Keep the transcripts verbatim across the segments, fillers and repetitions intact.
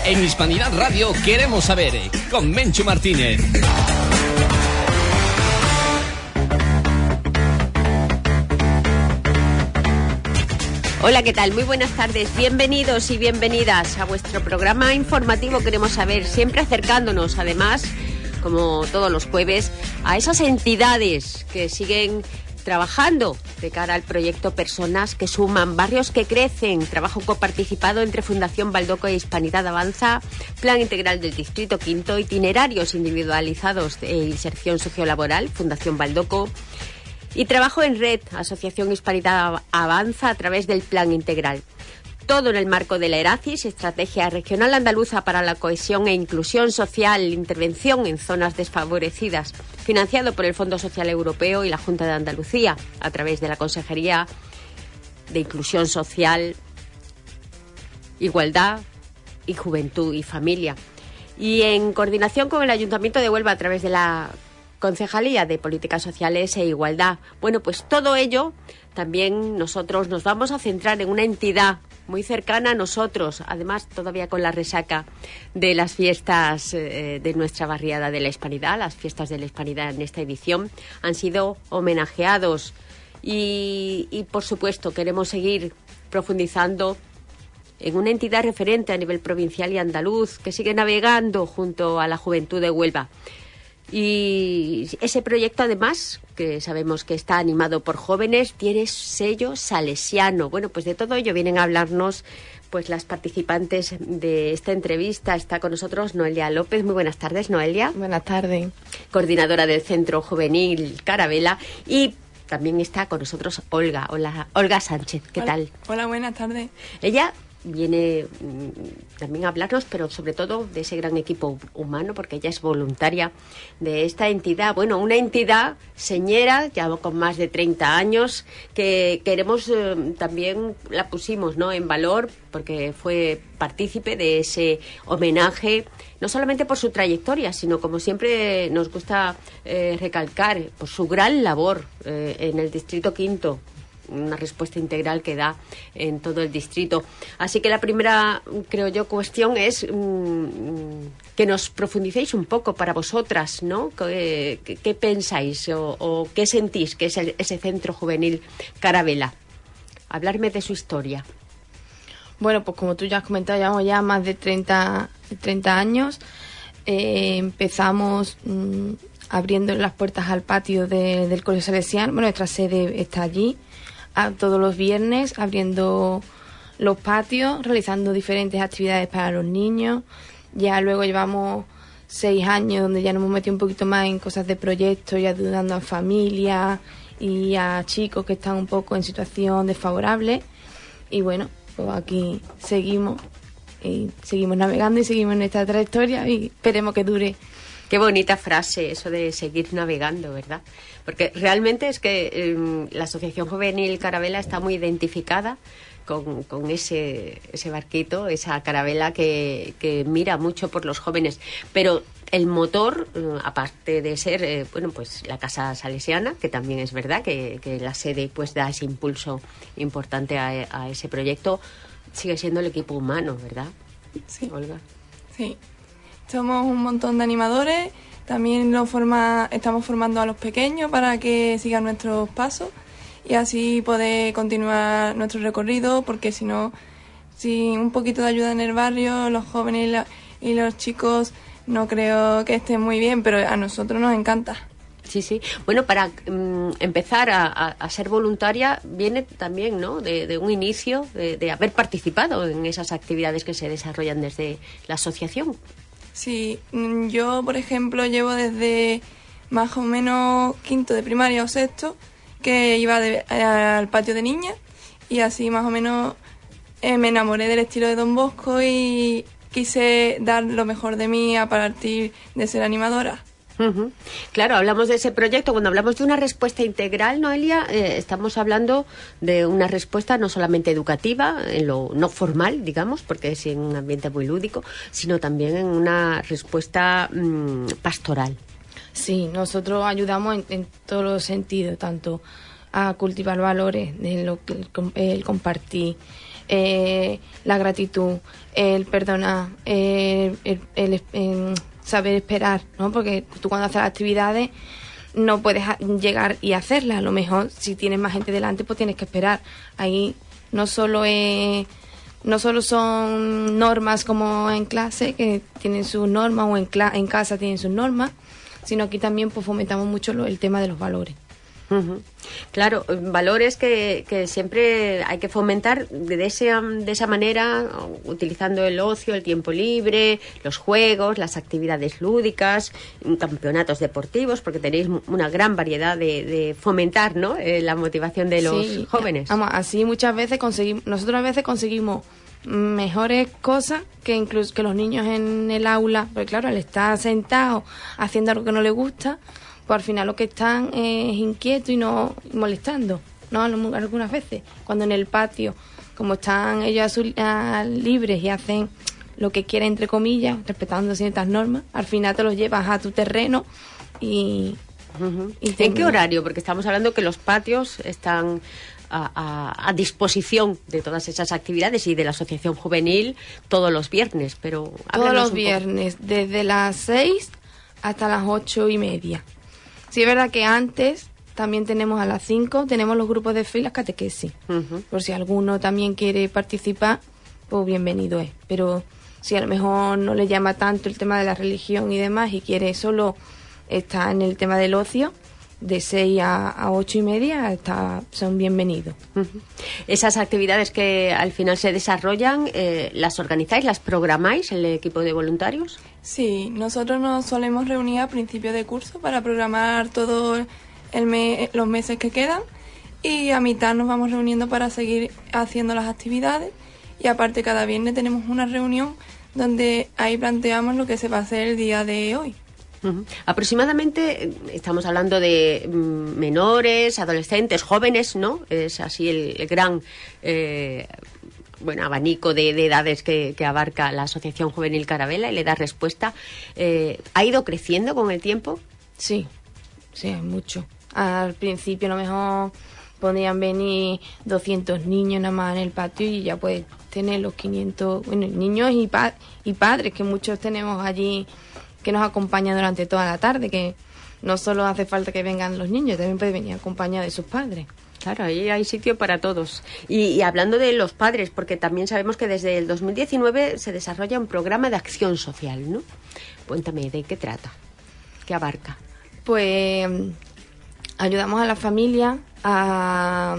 En Hispanidad Radio queremos saber, con Menchu Martínez. Hola, ¿qué tal? Muy buenas tardes. Bienvenidos y bienvenidas a vuestro programa informativo Queremos Saber, siempre acercándonos, además, como todos los jueves, a esas entidades que siguen trabajando de cara al proyecto Personas que Suman, Barrios que Crecen, trabajo coparticipado entre Fundación Baldoco e Hispanidad Avanza, Plan Integral del Distrito Quinto, itinerarios individualizados de inserción sociolaboral, Fundación Baldoco, y trabajo en red, Asociación Hispanidad Avanza, a través del Plan Integral. Todo en el marco de la ERACIS, Estrategia Regional Andaluza para la Cohesión e Inclusión Social, intervención en zonas desfavorecidas, financiado por el Fondo Social Europeo y la Junta de Andalucía, a través de la Consejería de Inclusión Social, Igualdad y Juventud y Familia. Y en coordinación con el Ayuntamiento de Huelva, a través de la Concejalía de Políticas Sociales e Igualdad. Bueno, pues todo ello, también nosotros nos vamos a centrar en una entidad muy cercana a nosotros, además todavía con la resaca de las fiestas eh, de nuestra barriada de la Hispanidad. Las fiestas de la Hispanidad en esta edición han sido homenajeados y, y por supuesto queremos seguir profundizando en una entidad referente a nivel provincial y andaluz que sigue navegando junto a la juventud de Huelva. Y ese proyecto, además, que sabemos que está animado por jóvenes, tiene sello salesiano. Bueno, pues de todo ello vienen a hablarnos pues las participantes de esta entrevista. Está con nosotros Noelia López. Muy buenas tardes, Noelia. Buenas tardes. Coordinadora del Centro Juvenil Carabela. Y también está con nosotros Olga. Hola, Olga Sánchez. ¿Qué Hola. tal? Hola, buenas tardes. Ella viene mmm, también a hablarnos, pero sobre todo de ese gran equipo humano, porque ella es voluntaria de esta entidad. Bueno, una entidad señera, ya con más de treinta años, que queremos, eh, también la pusimos, ¿no?, en valor, porque fue partícipe de ese homenaje, no solamente por su trayectoria, sino, como siempre nos gusta eh, recalcar, por su gran labor eh, en el Distrito Quinto, una respuesta integral que da en todo el distrito. Así que la primera, creo yo, cuestión es mmm, que nos profundicéis un poco para vosotras, ¿no? ¿Qué, qué, qué pensáis o, o qué sentís que es el, ese Centro Juvenil Carabela? Hablarme de su historia. Bueno, pues como tú ya has comentado, llevamos ya más de treinta años. Eh, empezamos mmm, abriendo las puertas al patio de, del Colegio Salesiano. Bueno, nuestra sede está allí. A todos los viernes, abriendo los patios, realizando diferentes actividades para los niños. Ya luego llevamos seis años donde ya nos hemos metido un poquito más en cosas de proyectos y ayudando a familias y a chicos que están un poco en situación desfavorable. Y bueno, pues aquí seguimos, y seguimos navegando y seguimos en esta trayectoria y esperemos que dure. Qué bonita frase eso de seguir navegando, ¿verdad? Porque realmente es que eh, la Asociación Juvenil Carabela está muy identificada con, con ese, ese barquito, esa carabela que, que mira mucho por los jóvenes. Pero el motor, eh, aparte de ser eh, bueno, pues la Casa Salesiana, que también es verdad que, que la sede pues da ese impulso importante a, a ese proyecto, sigue siendo el equipo humano, ¿verdad? Sí. Olga. Sí. Somos un montón de animadores, también lo forma, estamos formando a los pequeños para que sigan nuestros pasos y así poder continuar nuestro recorrido, porque si no, sin un poquito de ayuda en el barrio, los jóvenes y, la, y los chicos no creo que estén muy bien, pero a nosotros nos encanta. Sí, sí. Bueno, para um, empezar a, a, a ser voluntaria viene también, ¿no?, de, de un inicio, de, de haber participado en esas actividades que se desarrollan desde la asociación. Sí, yo, por ejemplo, llevo desde más o menos quinto de primaria o sexto, que iba de, al patio de niñas, y así más o menos eh, me enamoré del estilo de Don Bosco y quise dar lo mejor de mí a partir de ser animadora. Uh-huh. Claro, hablamos de ese proyecto. Cuando hablamos de una respuesta integral, Noelia, eh, estamos hablando de una respuesta no solamente educativa, en lo no formal, digamos, porque es en un ambiente muy lúdico, sino también en una respuesta mmm, pastoral. Sí, nosotros ayudamos en, en todos los sentidos, tanto a cultivar valores, de lo que el, el compartir, eh, la gratitud, el perdonar, el, el, el, el saber esperar, ¿no? Porque tú cuando haces las actividades no puedes llegar y hacerlas. A lo mejor si tienes más gente delante, pues tienes que esperar. Ahí no solo es, no solo son normas como en clase, que tienen sus normas, o en, cla- en casa tienen sus normas, sino aquí también pues fomentamos mucho lo, el tema de los valores. Uh-huh. Claro, valores que, que siempre hay que fomentar de, ese, de esa manera, utilizando el ocio, el tiempo libre, los juegos, las actividades lúdicas, campeonatos deportivos, porque tenéis una gran variedad de, de fomentar, ¿no? Eh, la motivación de los sí, jóvenes. Vamos, así muchas veces conseguimos, nosotros a veces conseguimos mejores cosas que incluso que los niños en el aula, porque claro, al estar sentados haciendo algo que no les gusta, pues al final lo que están es inquietos y no molestando, ¿no? Algunas veces, cuando en el patio, como están ellos a su, a, libres y hacen lo que quieren, entre comillas, respetando ciertas normas, al final te los llevas a tu terreno y... Uh-huh. y ¿En qué horario? Porque estamos hablando que los patios están a, a, a disposición de todas esas actividades y de la asociación juvenil todos los viernes, pero... Todos los viernes, poco. Desde las seis hasta las ocho y media. Sí, es verdad que antes también tenemos a las cinco, tenemos los grupos de fe y las catequesis. Uh-huh. Por si alguno también quiere participar, pues bienvenido es. Pero si a lo mejor no le llama tanto el tema de la religión y demás y quiere solo estar en el tema del ocio, de seis a ocho y media está, son bienvenidos. Uh-huh. Esas actividades que al final se desarrollan, eh, ¿las organizáis, las programáis el equipo de voluntarios? Sí, nosotros nos solemos reunir a principio de curso para programar todos me- los meses que quedan, y a mitad nos vamos reuniendo para seguir haciendo las actividades, y aparte cada viernes tenemos una reunión donde ahí planteamos lo que se va a hacer el día de hoy. Uh-huh. Aproximadamente estamos hablando de mm, menores, adolescentes, jóvenes, ¿no? Es así el, el gran eh, bueno abanico de, de edades que, que abarca la Asociación Juvenil Carabela y le da respuesta. Eh, ¿Ha ido creciendo con el tiempo? Sí, sí, mucho. Al principio a lo mejor podían venir doscientos niños nada más en el patio y ya puedes tener los quinientos bueno, niños y, pa- y padres, que muchos tenemos allí que nos acompañan durante toda la tarde, que no solo hace falta que vengan los niños, también puede venir acompañado de sus padres. Claro, ahí hay sitio para todos. Y, y hablando de los padres, porque también sabemos que desde el dos mil diecinueve se desarrolla un programa de acción social, ¿no? Cuéntame, ¿de qué trata? ¿Qué abarca? Pues ayudamos a la familia a,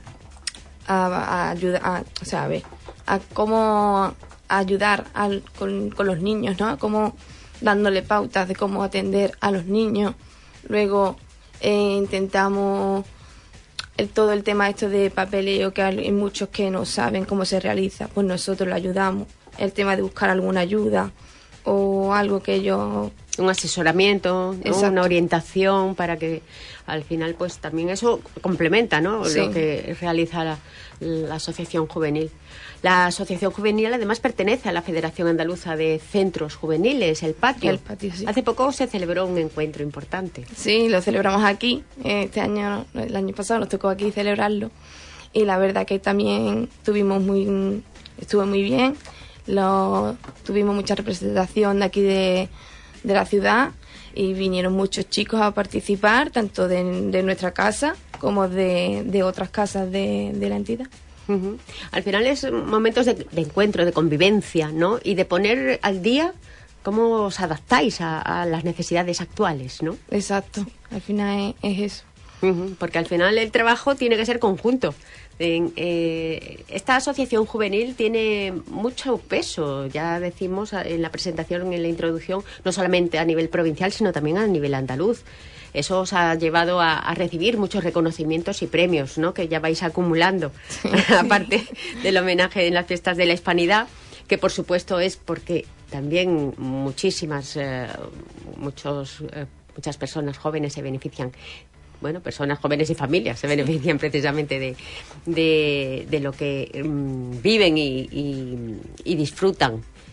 a, a ayudar, a, o sea, a ver, a cómo ayudar al, con, con los niños, ¿no? A cómo dándole pautas de cómo atender a los niños. Luego eh, intentamos el, todo el tema esto de papeleo, que hay muchos que no saben cómo se realiza, pues nosotros le ayudamos. El tema de buscar alguna ayuda o algo que ellos... Un asesoramiento, ¿no? Una orientación para que al final pues también eso complementa, ¿no? Sí. Lo que realiza la, la Asociación Juvenil. La Asociación Juvenil además pertenece a la Federación Andaluza de Centros Juveniles, el Patio. El Patio, sí. Hace poco se celebró un encuentro importante. Sí, lo celebramos aquí. Este año, el año pasado nos tocó aquí celebrarlo. Y la verdad que también tuvimos muy, estuvo muy bien. Lo, tuvimos mucha representación de aquí de, de la ciudad y vinieron muchos chicos a participar, tanto de, de nuestra casa como de, de otras casas de, de la entidad. Uh-huh. Al final es momentos de, de encuentro, de convivencia, ¿no? Y de poner al día cómo os adaptáis a, a las necesidades actuales, ¿no? Exacto, al final es, es eso. Uh-huh. Porque al final el trabajo tiene que ser conjunto. En, eh, esta asociación juvenil tiene mucho peso, ya decimos en la presentación, en la introducción, no solamente a nivel provincial, sino también a nivel andaluz. Eso os ha llevado a, a recibir muchos reconocimientos y premios, ¿no? Que ya vais acumulando, sí. Aparte del homenaje en las fiestas de la Hispanidad, que por supuesto es porque también muchísimas, eh, muchos, eh, muchas personas jóvenes se benefician. Bueno, personas jóvenes y familias se benefician precisamente de, de, de lo que um, viven y, y, y disfrutan.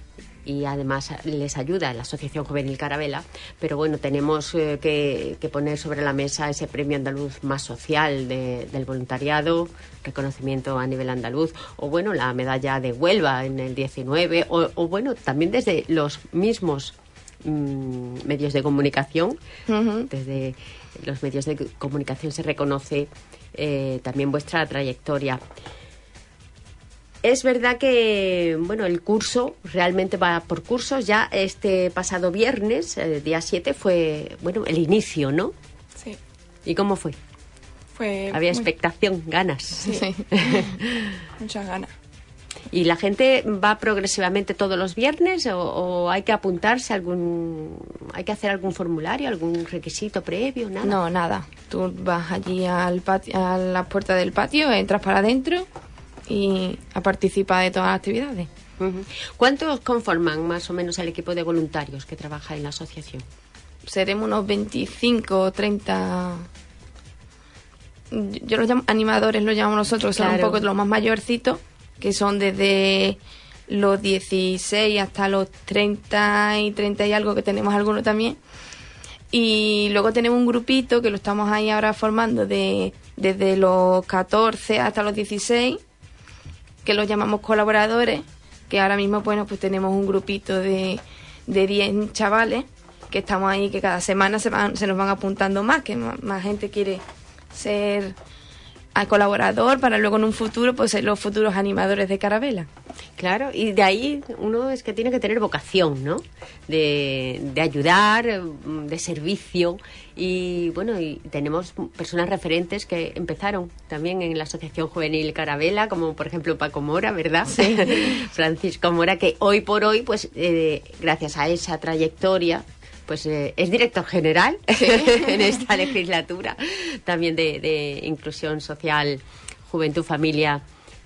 y además les ayuda la Asociación Juvenil Carabela, pero bueno, tenemos eh, que, que poner sobre la mesa ese premio andaluz más social de, del voluntariado, reconocimiento a nivel andaluz, o bueno, la medalla de Huelva en el diecinueve, o, o bueno, también desde los mismos mmm, medios de comunicación, uh-huh. desde los medios de comunicación se reconoce eh, también vuestra trayectoria. Es verdad que, bueno, el curso realmente va por cursos. Ya este pasado viernes, el día siete, fue, bueno, el inicio, ¿no? Sí. ¿Y cómo fue? Fue Había muy... expectación, ganas. Sí, sí. Muchas ganas. ¿Y la gente va progresivamente todos los viernes o, o hay que apuntarse a algún, hay que hacer algún formulario, algún requisito previo, nada? No, nada. Tú vas allí al patio, a la puerta del patio, entras para adentro y a participar de todas las actividades. Uh-huh. ¿Cuántos conforman más o menos el equipo de voluntarios que trabaja en la asociación? Seremos unos veinticinco o treinta. Yo los llamo animadores, los llamamos nosotros, son claro. un poco los más mayorcitos, que son desde los dieciséis hasta los treinta y treinta y algo, que tenemos algunos también. Y luego tenemos un grupito que lo estamos ahí ahora formando de desde los catorce hasta los dieciséis, que los llamamos colaboradores, que ahora mismo, bueno, pues tenemos un grupito de, de diez chavales que estamos ahí, que cada semana se, van, se nos van apuntando más, que más, más gente quiere ser a colaborador para luego en un futuro pues ser los futuros animadores de Carabela. Claro, y de ahí uno es que tiene que tener vocación, ¿no? De, de ayudar, de servicio, y bueno, y tenemos personas referentes que empezaron también en la Asociación Juvenil Carabela, como por ejemplo Paco Mora, ¿verdad? Sí. Francisco Mora, que hoy por hoy, pues eh, gracias a esa trayectoria, pues eh, es director general sí. en esta legislatura, también de, de inclusión social, juventud, familia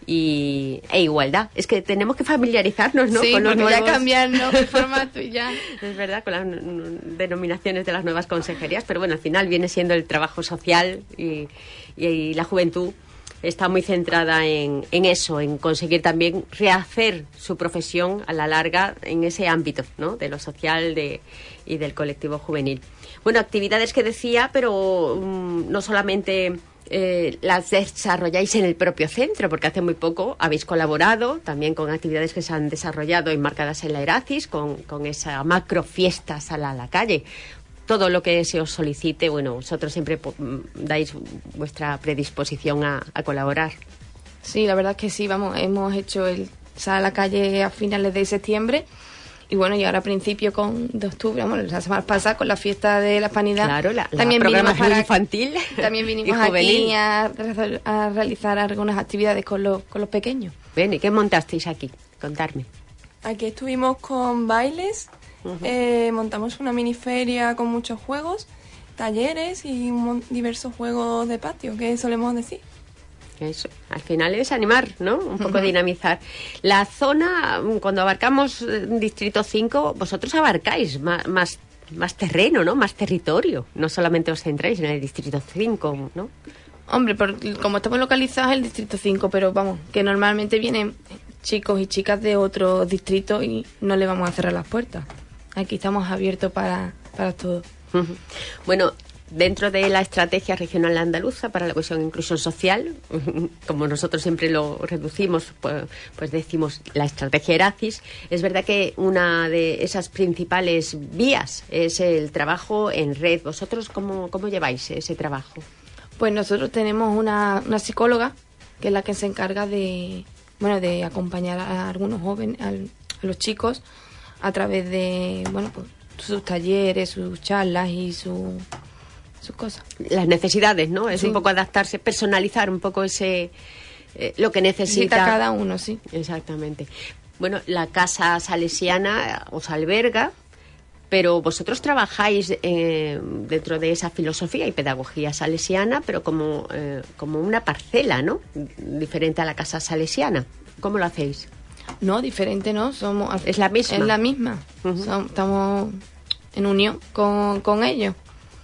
y, e igualdad. Es que tenemos que familiarizarnos, ¿no? Sí, con los nuevos... ya cambiarnos el formato y ya. Es verdad, con las denominaciones de las nuevas consejerías, pero bueno, al final viene siendo el trabajo social y, y, y la juventud está muy centrada en, en eso, en conseguir también rehacer su profesión a la larga en ese ámbito, ¿no? De lo social de, y del colectivo juvenil. Bueno, actividades que decía, pero um, no solamente eh, las desarrolláis en el propio centro, porque hace muy poco habéis colaborado también con actividades que se han desarrollado enmarcadas en la Eracis, con, con esa macro fiesta Sal a la Calle. Todo lo que se os solicite, bueno, vosotros siempre dais vuestra predisposición a, a colaborar. Sí, la verdad es que sí, vamos, hemos hecho el Sal a la Calle a finales de septiembre y bueno, y ahora a principio con, de octubre, vamos, la semana pasada con la fiesta de la Hispanidad. Claro, la, la también programación para, infantil. También vinimos aquí a, a realizar algunas actividades con los, con los pequeños. Bien, ¿y qué montasteis aquí? Contarme. Aquí estuvimos con bailes. Uh-huh. Eh, montamos una mini feria con muchos juegos, talleres y mon- diversos juegos de patio, que solemos decir. Eso, al final es animar, ¿no? Un poco uh-huh. dinamizar. La zona, cuando abarcamos Distrito cinco, vosotros abarcáis más, más, más terreno, ¿no? Más territorio. No solamente os centráis en el Distrito cinco, ¿no? Hombre, por, como estamos localizados en el Distrito cinco, pero vamos, que normalmente vienen chicos y chicas de otros distritos y no le vamos a cerrar las puertas. Aquí estamos abiertos para, para todo. Uh-huh. Bueno, dentro de la estrategia regional andaluza para la cohesión e inclusión social, como nosotros siempre lo reducimos, pues, pues decimos la estrategia Eracis, es verdad que una de esas principales vías es el trabajo en red. ¿Vosotros cómo, cómo lleváis ese trabajo? Pues nosotros tenemos una, una psicóloga que es la que se encarga de, bueno, de acompañar a algunos jóvenes, a, a los chicos, a través de, bueno, pues sus talleres, sus charlas y su, sus cosas. Las necesidades, ¿no? Es sí. un poco adaptarse, personalizar un poco ese eh, lo que necesita. necesita cada uno, sí. Exactamente. Bueno, la Casa Salesiana os alberga, pero vosotros trabajáis eh, dentro de esa filosofía y pedagogía salesiana, pero como, eh, como una parcela, ¿no? Diferente a la Casa Salesiana. ¿Cómo lo hacéis? No, diferente no, somos... Es la misma. Es la misma. Uh-huh. Som, estamos en unión con, con ellos.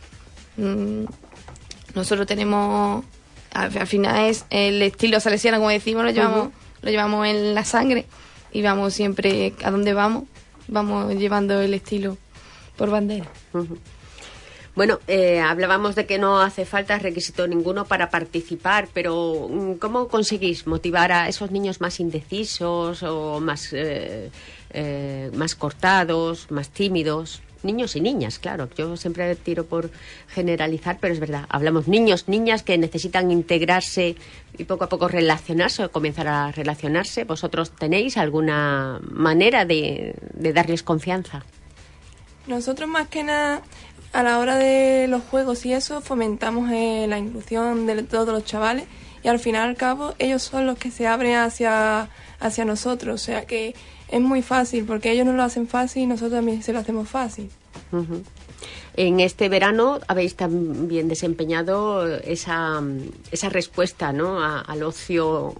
Mm, nosotros tenemos... Al, al final es el estilo salesiano, como decimos, lo llevamos, uh-huh. lo llevamos en la sangre y vamos siempre a donde vamos. vamos llevando el estilo por bandera. Uh-huh. Bueno, eh, hablábamos de que no hace falta requisito ninguno para participar, pero ¿cómo conseguís motivar a esos niños más indecisos o más, eh, eh, más cortados, más tímidos? Niños y niñas, claro. Yo siempre tiro por generalizar, pero es verdad. Hablamos niños, niñas que necesitan integrarse y poco a poco relacionarse o comenzar a relacionarse. ¿Vosotros tenéis alguna manera de, de darles confianza? Nosotros más que nada, a la hora de los juegos y eso, fomentamos eh, la inclusión de todos los chavales y al final y al cabo ellos son los que se abren hacia, hacia nosotros. O sea que es muy fácil, porque ellos nos lo hacen fácil y nosotros también se lo hacemos fácil. Uh-huh. En este verano habéis también desempeñado esa, esa respuesta, ¿no?, a, al ocio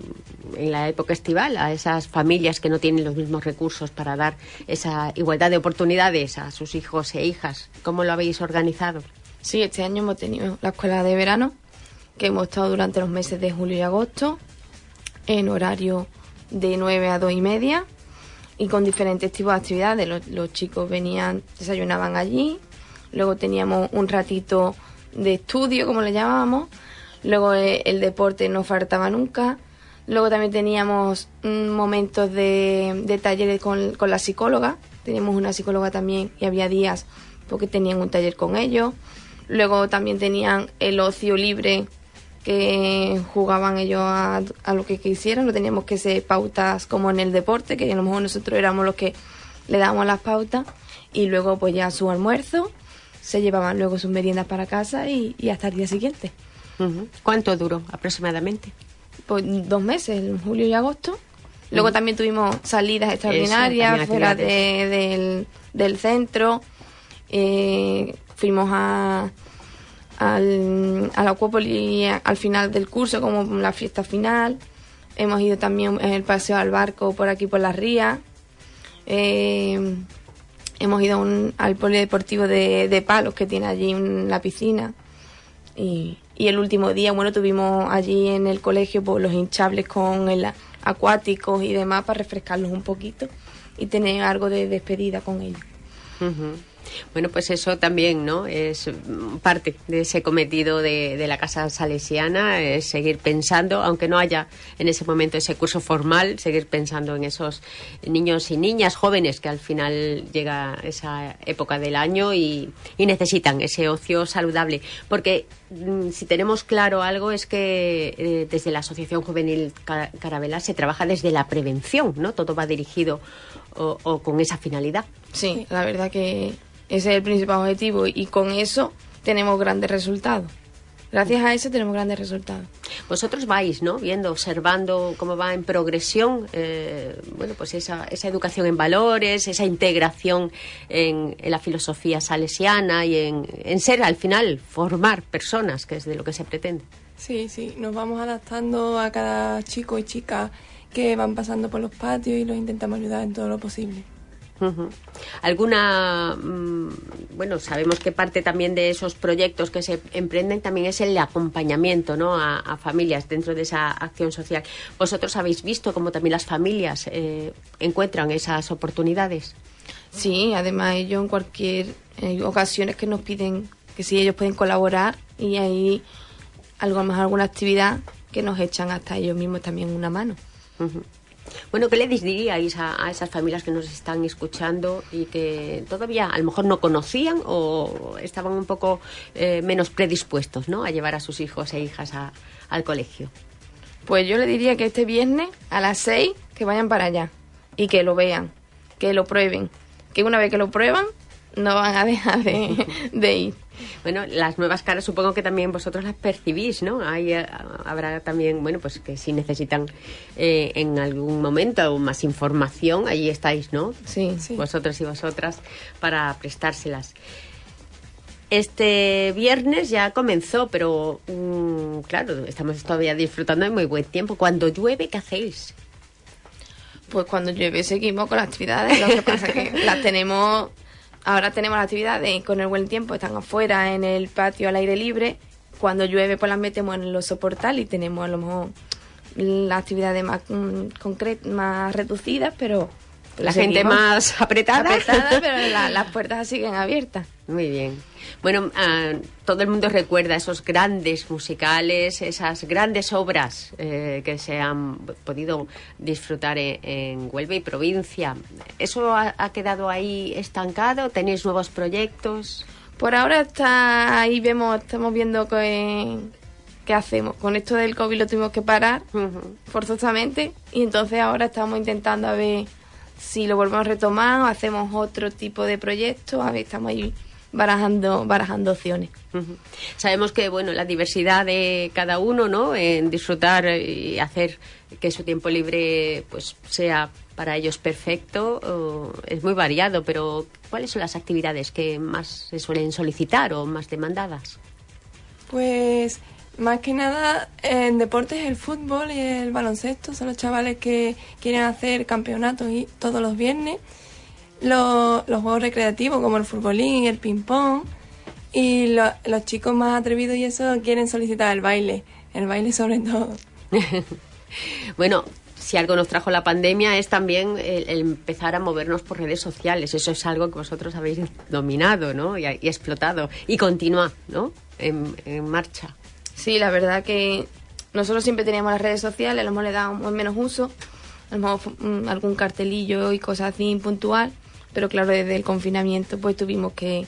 en la época estival, a esas familias que no tienen los mismos recursos para dar esa igualdad de oportunidades a sus hijos e hijas. ¿Cómo lo habéis organizado? Sí, este año hemos tenido la escuela de verano, que hemos estado durante los meses de julio y agosto, en horario de nueve a dos y media, y con diferentes tipos de actividades. Los, los chicos venían, desayunaban allí, luego teníamos un ratito de estudio, como le llamábamos, luego el, el deporte no faltaba nunca, luego también teníamos mm, momentos de, de talleres con, con la psicóloga, teníamos una psicóloga también y había días porque tenían un taller con ellos, luego también tenían el ocio libre, que jugaban ellos a, a lo que quisieran, no teníamos que ser pautas como en el deporte, que a lo mejor nosotros éramos los que le dábamos las pautas, y luego pues ya su almuerzo, se llevaban luego sus meriendas para casa y, y hasta el día siguiente. Uh-huh. ¿Cuánto duró aproximadamente? Pues dos meses, en julio y agosto. Luego uh-huh. también tuvimos salidas extraordinarias Eso, fuera de, del, del centro, eh, fuimos a al, a la Acuópolis al final del curso, como la fiesta final. Hemos ido también en el paseo al barco por aquí por la ría. Eh, hemos ido un, al polideportivo de, de Palos, que tiene allí un, la piscina. Y, y el último día, bueno, tuvimos allí en el colegio pues, los hinchables con el acuáticos y demás para refrescarlos un poquito y tener algo de despedida con ellos. Uh-huh. Bueno, pues eso también, ¿no? Es parte de ese cometido de, de la Casa Salesiana, es seguir pensando, aunque no haya en ese momento ese curso formal, seguir pensando en esos niños y niñas jóvenes que al final llega esa época del año y, y necesitan ese ocio saludable. Porque mm, si tenemos claro algo es que eh, desde la Asociación Juvenil Carabela se trabaja desde la prevención, ¿no? Todo va dirigido o, o con esa finalidad. Sí, la verdad que ese es el principal objetivo y con eso tenemos grandes resultados. Gracias a eso tenemos grandes resultados. Vosotros vais, ¿no?, viendo, observando cómo va en progresión, eh, bueno, pues esa, esa educación en valores, esa integración en, en la filosofía salesiana y en, en ser, al final, formar personas, que es de lo que se pretende. Sí, sí, nos vamos adaptando a cada chico y chica que van pasando por los patios y los intentamos ayudar en todo lo posible. Uh-huh. ¿Alguna, mmm, bueno, sabemos que parte también de esos proyectos que se emprenden también es el acompañamiento, ¿no?, a, a familias dentro de esa acción social? ¿Vosotros habéis visto cómo también las familias eh, encuentran esas oportunidades? Sí, además ellos en cualquier eh, ocasiones que nos piden que si ellos pueden colaborar y hay algo más, alguna actividad que nos echan hasta ellos mismos también una mano. Uh-huh. Bueno, ¿qué le diríais a, a esas familias que nos están escuchando y que todavía a lo mejor no conocían o estaban un poco eh, menos predispuestos, ¿no?, a llevar a sus hijos e hijas a, al colegio? Pues yo le diría que este viernes a las seis que vayan para allá y que lo vean, que lo prueben, que una vez que lo prueban no van a dejar de, de ir. Bueno, las nuevas caras supongo que también vosotros las percibís, ¿no? Ahí habrá también, bueno, pues que si necesitan eh, en algún momento más información, ahí estáis, ¿no? Sí, sí. Vosotros y vosotras para prestárselas. Este viernes ya comenzó, pero mmm, claro, estamos todavía disfrutando de muy buen tiempo. Cuando llueve, ¿qué hacéis? Pues cuando llueve seguimos con las actividades, lo que pasa es que las tenemos... Ahora tenemos las actividades con el buen tiempo, están afuera en el patio al aire libre. Cuando llueve pues las metemos en los soportales y tenemos a lo mejor las actividades más mm, concretas, más reducidas, pero, La gente más apretada. Apretada, pero la, las puertas siguen abiertas. Muy bien. Bueno, uh, todo el mundo recuerda esos grandes musicales, esas grandes obras eh, que se han podido disfrutar en, en Huelva y provincia. ¿Eso ha, ha quedado ahí estancado? ¿Tenéis nuevos proyectos? Por ahora está ahí, vemos, estamos viendo que, qué hacemos. Con esto del COVID lo tuvimos que parar uh-huh. forzosamente, y entonces ahora estamos intentando a ver si lo volvemos a retomar o hacemos otro tipo de proyecto. A ver, estamos ahí barajando barajando opciones. Uh-huh. Sabemos que bueno, la diversidad de cada uno, ¿no?, en disfrutar y hacer que su tiempo libre pues sea para ellos perfecto, o, es muy variado, pero ¿cuáles son las actividades que más se suelen solicitar o más demandadas? Pues más que nada en deportes el fútbol y el baloncesto son los chavales que quieren hacer campeonatos y todos los viernes. Los, los juegos recreativos como el futbolín y el ping-pong, y lo, los chicos más atrevidos y eso quieren solicitar el baile, el baile sobre todo. Bueno, si algo nos trajo la pandemia es también el, el empezar a movernos por redes sociales. Eso es algo que vosotros habéis dominado, ¿no?, y, y explotado, y continúa, ¿no?, en, en marcha. Sí, la verdad que nosotros siempre teníamos las redes sociales, le hemos le dado menos uso, a lo mejor algún cartelillo y cosas así puntual. Pero claro, desde el confinamiento pues tuvimos que,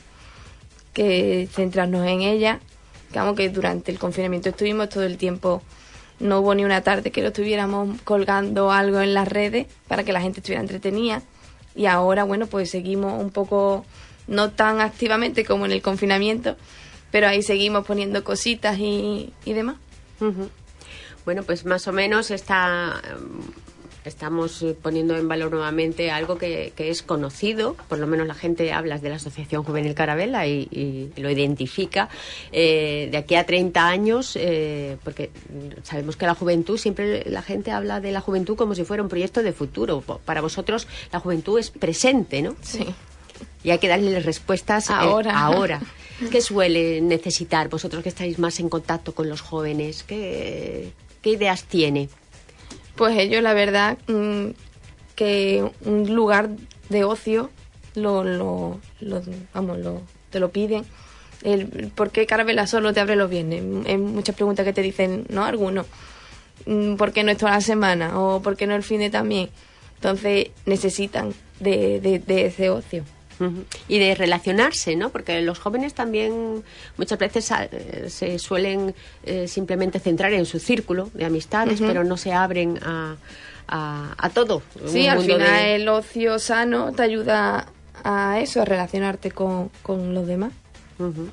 que centrarnos en ella. Digamos que durante el confinamiento estuvimos todo el tiempo, no hubo ni una tarde que lo estuviéramos colgando algo en las redes para que la gente estuviera entretenida. Y ahora, bueno, pues seguimos un poco, no tan activamente como en el confinamiento, pero ahí seguimos poniendo cositas y, y demás. Uh-huh. Bueno, pues más o menos está... Estamos poniendo en valor nuevamente algo que, que es conocido, por lo menos la gente habla de la Asociación Juvenil Carabela y, y lo identifica. Eh, de aquí a treinta años, eh, porque sabemos que la juventud, siempre la gente habla de la juventud como si fuera un proyecto de futuro. Para vosotros la juventud es presente, ¿no? Sí. Y hay que darle respuestas ahora. Eh, ahora. ¿Qué suele necesitar vosotros que estáis más en contacto con los jóvenes? ¿Qué, qué ideas tiene? Pues ellos, la verdad, mmm, que un lugar de ocio lo, lo, lo vamos, lo, te lo piden. El, ¿Por qué Carabela solo te abre los viernes? Hay muchas preguntas que te dicen, ¿no? Algunos. ¿Por qué no es toda la semana? ¿O por qué no el fin de también? Entonces necesitan de, de, de ese ocio. Uh-huh. Y de relacionarse, ¿no? Porque los jóvenes también muchas veces eh, se suelen eh, simplemente centrar en su círculo de amistades, uh-huh. pero no se abren a, a, a todo. Sí, al final de... el ocio sano te ayuda a eso, a relacionarte con, con los demás. Uh-huh.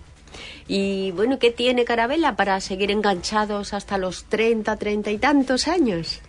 Y bueno, ¿qué tiene Carabela para seguir enganchados hasta los treinta, treinta y tantos años?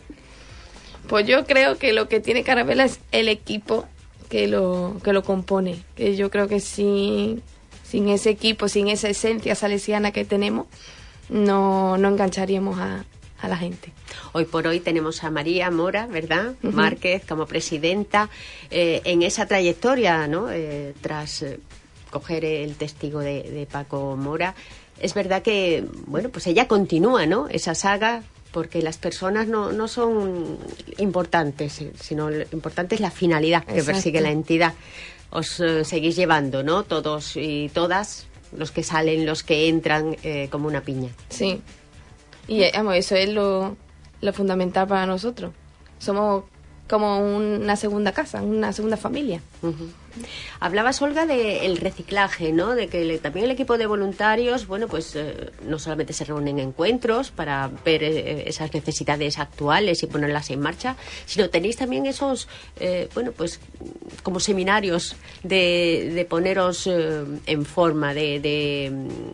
Pues yo creo que lo que tiene Carabela es el equipo que lo que lo compone, que yo creo que sin, sin ese equipo, sin esa esencia salesiana que tenemos, no, no engancharíamos a, a la gente. Hoy por hoy tenemos a María Mora, ¿verdad? Uh-huh. Márquez como presidenta, eh, en esa trayectoria, ¿no? Eh, tras eh, coger el testigo de, de Paco Mora. Es verdad que, bueno, pues ella continúa, ¿no?, esa saga, porque las personas no, no son importantes, sino lo importante es la finalidad que Exacto. persigue la entidad. Os eh, seguís llevando, ¿no?, todos y todas, los que salen, los que entran, eh, como una piña. Sí, y vamos, eso es lo, lo fundamental para nosotros. Somos como una segunda casa, una segunda familia. Uh-huh. Hablabas, Olga, del reciclaje, ¿no? De que le, también el equipo de voluntarios, bueno, pues eh, no solamente se reúnen en encuentros para ver eh, esas necesidades actuales y ponerlas en marcha, sino tenéis también esos, eh, bueno, pues como seminarios de, de poneros eh, en forma, de, de,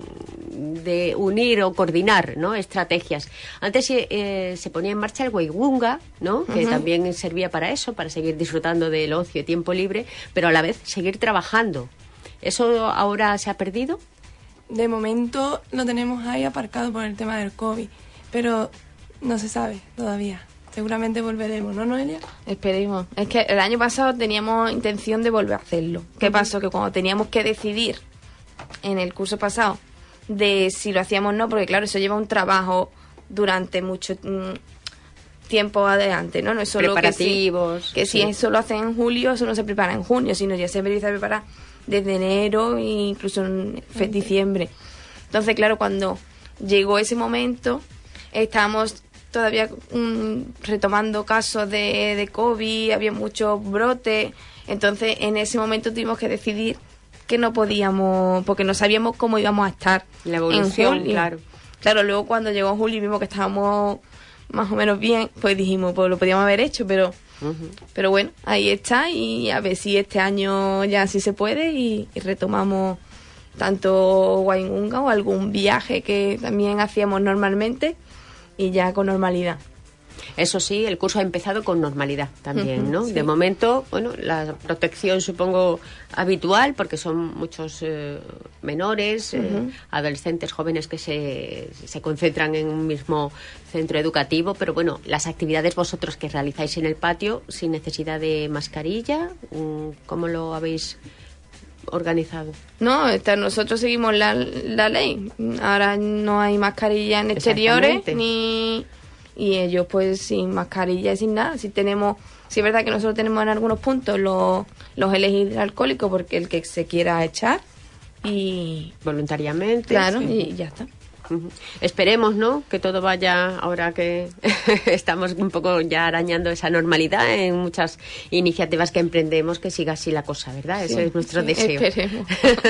de unir o coordinar, ¿no?, estrategias. Antes eh, se ponía en marcha el Weiwunga, ¿no?, que uh-huh. también servía para eso, para seguir disfrutando del ocio y tiempo libre, pero a la vez seguir trabajando. ¿Eso ahora se ha perdido? De momento lo tenemos ahí aparcado por el tema del COVID, pero no se sabe todavía. Seguramente volveremos, ¿no, Noelia? Esperemos. Es que el año pasado teníamos intención de volver a hacerlo. ¿Qué uh-huh. pasó? Que cuando teníamos que decidir en el curso pasado de si lo hacíamos o no, porque claro, eso lleva un trabajo durante mucho tiempo adelante, ¿no? No es solo preparativos. Que si, que sí. si eso lo hacen en julio, eso no se prepara en junio, sino ya se empieza a preparar desde enero e incluso en fe- diciembre. Entonces, claro, cuando llegó ese momento, estábamos todavía um, retomando casos de, de COVID, había muchos brotes, entonces en ese momento tuvimos que decidir que no podíamos, porque no sabíamos cómo íbamos a estar la evolución, en julio. claro. Claro, luego cuando llegó julio y vimos que estábamos más o menos bien, pues dijimos, pues lo podíamos haber hecho, pero uh-huh. pero bueno, ahí está, y a ver si este año ya sí se puede y, y retomamos tanto Waingunga o algún viaje que también hacíamos normalmente y ya con normalidad. Eso sí, el curso ha empezado con normalidad también, Uh-huh, ¿no? sí. De momento, bueno, la protección supongo habitual, porque son muchos eh, menores, uh-huh. eh, adolescentes, jóvenes que se, se concentran en un mismo centro educativo, pero bueno, las actividades vosotros que realizáis en el patio sin necesidad de mascarilla, ¿cómo lo habéis organizado? No, esta, nosotros seguimos la, la ley. Ahora no hay mascarilla en exteriores ni... Y ellos pues sin mascarilla y sin nada. Si tenemos, si es verdad que nosotros tenemos en algunos puntos los, los geles hidroalcohólicos porque el que se quiera echar y voluntariamente. Claro, sí. y ya está. Uh-huh. Esperemos, ¿no?, que todo vaya, ahora que estamos un poco ya arañando esa normalidad en muchas iniciativas que emprendemos, que siga así la cosa, ¿verdad? Sí, ese es nuestro sí, deseo. Esperemos.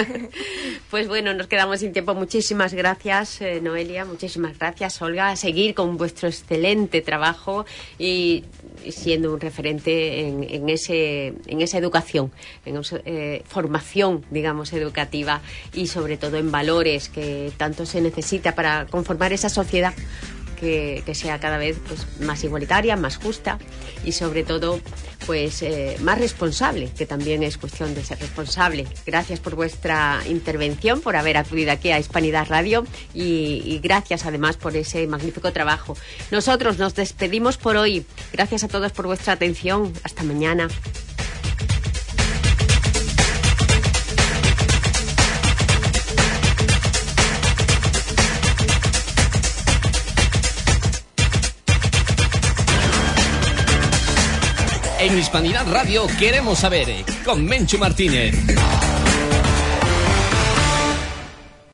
Pues bueno, nos quedamos sin tiempo. Muchísimas gracias, eh, Noelia, muchísimas gracias, Olga, a seguir con vuestro excelente trabajo y, y siendo un referente en, en ese en esa educación, en eh, formación, digamos, educativa y sobre todo en valores que tanto se necesita para conformar esa sociedad que, que sea cada vez pues más igualitaria, más justa y sobre todo pues eh, más responsable, que también es cuestión de ser responsable. Gracias por vuestra intervención, por haber acudido aquí a Hispanidad Radio y, y gracias además por ese magnífico trabajo. Nosotros nos despedimos por hoy. Gracias a todos por vuestra atención. Hasta mañana. En Hispanidad Radio queremos saber, con Menchu Martínez.